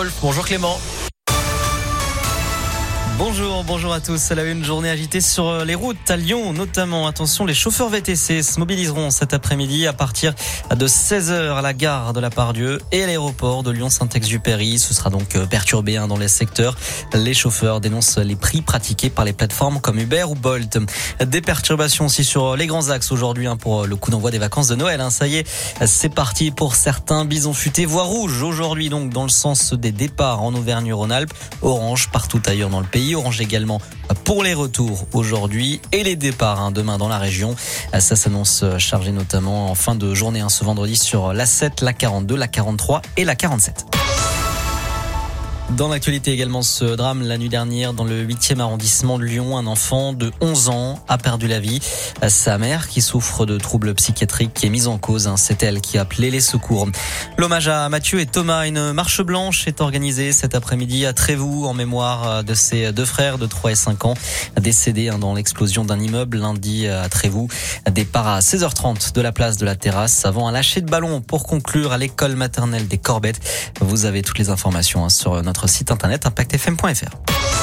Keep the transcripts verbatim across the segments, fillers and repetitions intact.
golf. Bonjour Clément. Bonjour, bonjour à tous. À la une, journée agitée sur les routes à Lyon, notamment. Attention, les chauffeurs V T C se mobiliseront cet après-midi à partir de seize heures à la gare de la Part-Dieu et à l'aéroport de Lyon-Saint-Exupéry. Ce sera donc perturbé dans les secteurs. Les chauffeurs dénoncent les prix pratiqués par les plateformes comme Uber ou Bolt. Des perturbations aussi sur les grands axes aujourd'hui pour le coup d'envoi des vacances de Noël. Ça y est, c'est parti pour certains. Bison futé, voie rouge aujourd'hui donc dans le sens des départs en Auvergne-Rhône-Alpes. Orange partout ailleurs dans le pays. Orange également pour les retours aujourd'hui et les départs hein, demain dans la région. Ça s'annonce chargé notamment en fin de journée hein, ce vendredi sur l'A sept, la quarante-deux, la quarante-trois et la quarante-sept. Dans l'actualité également, ce drame la nuit dernière dans le huitième arrondissement de Lyon. Un enfant de onze ans a perdu la vie. Sa mère, qui souffre de troubles psychiatriques, est mise en cause. C'est elle qui a appelé les secours. L'hommage à Mathieu et Thomas, une marche blanche est organisée cet après-midi à Trévoux en mémoire de ses deux frères de trois et cinq ans décédés dans l'explosion d'un immeuble lundi à Trévoux. Départ à seize heures trente de la place de la Terrasse avant un lâcher de ballon pour conclure à l'école maternelle des Corbettes. Vous avez toutes les informations sur notre Notre site internet impact f m point f r.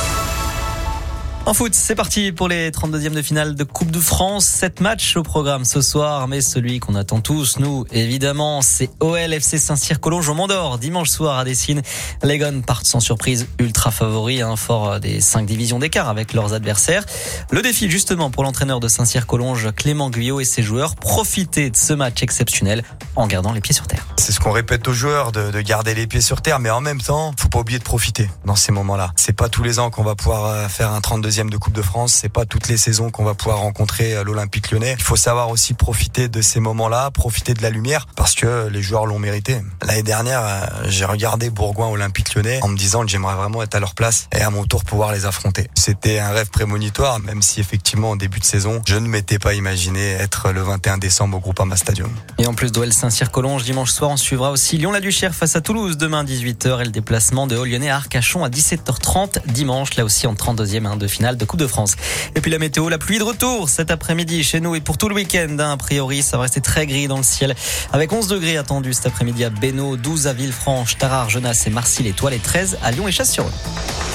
En foot, c'est parti pour les trente-deuxièmes de finale de Coupe de France. Sept matchs au programme ce soir, mais celui qu'on attend tous, nous, évidemment, c'est O L F C Saint-Cyr-Collonges au Mont-d'Or. Dimanche soir à Dessines, les Gones partent sans surprise ultra favoris, hein, fort des cinq divisions d'écart avec leurs adversaires. Le défi, justement, pour l'entraîneur de Saint-Cyr-Collonges, Clément Guyot et ses joueurs, profiter de ce match exceptionnel en gardant les pieds sur terre. C'est ce qu'on répète aux joueurs, de, de garder les pieds sur terre, mais en même temps, faut pas oublier de profiter dans ces moments-là. C'est pas tous les ans qu'on va pouvoir faire un trente-deuxième de Coupe de France, c'est pas toutes les saisons qu'on va pouvoir rencontrer l'Olympique Lyonnais. Il faut savoir aussi profiter de ces moments-là, profiter de la lumière, parce que les joueurs l'ont mérité. L'année dernière, j'ai regardé Bourgoin Olympique Lyonnais en me disant que j'aimerais vraiment être à leur place et à mon tour pouvoir les affronter. C'était un rêve prémonitoire, même si effectivement en début de saison, je ne m'étais pas imaginé être le vingt et un décembre au Groupama Stadium. Et en plus d'O L Saint-Cyr-Collonges, dimanche soir, on suivra aussi Lyon-la-Duchère face à Toulouse demain dix-huit heures et le déplacement de Haut-Lyonnais à Arcachon à dix-sept heures trente dimanche, là aussi en trente-deuxième de finale de Coupe de France. Et puis la météo, la pluie de retour cet après-midi chez nous et pour tout le week-end. Hein, a priori, ça va rester très gris dans le ciel avec onze degrés attendus cet après-midi à Bénaud, douze à Villefranche, Tarare, Genasse et Marcy-les-Toiles et treize à Lyon et Chasse-sur-Eau.